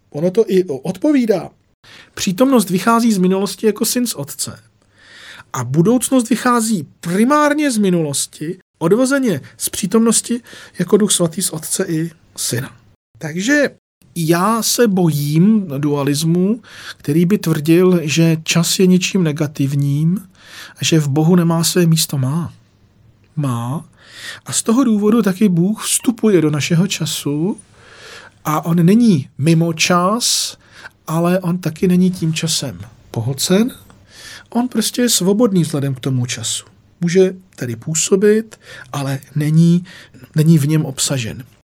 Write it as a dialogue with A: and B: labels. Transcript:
A: ono to i odpovídá. Přítomnost vychází z minulosti jako syn z otce. A budoucnost vychází primárně z minulosti, odvozeně z přítomnosti jako Duch svatý z otce i syna. Takže já se bojím dualismu, který by tvrdil, že čas je něčím negativním a že v Bohu nemá své místo. Má. A z toho důvodu taky Bůh vstupuje do našeho času a on není mimo čas, ale on taky není tím časem pohlcen. On prostě je svobodný vzhledem k tomu času. Může tedy působit, ale není v něm obsažen.